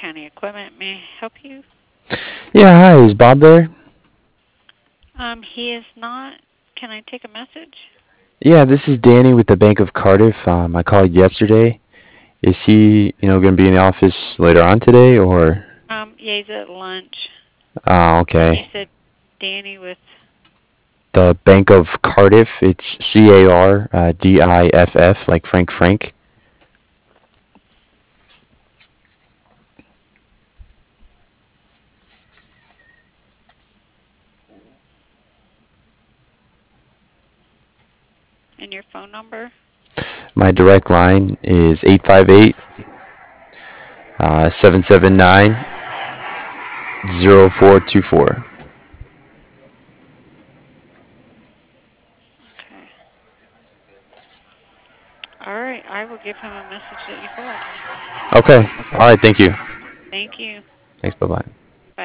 County Equipment. May I help you? Yeah, hi, is Bob there? He is not. Can I take a message? Yeah, this is Danny with the Bank of Cardiff. I called yesterday. Is he, going to be in the office later on today or? Yeah, he's at lunch. And you Okay. said Danny with. The Bank of Cardiff. It's Cardiff, like Frank Frank. And your phone number? My direct line is 858 779 0424. Okay. All right. I will give him a message that you called. Okay. All right. Thank you. Thank you. Thanks. Bye bye.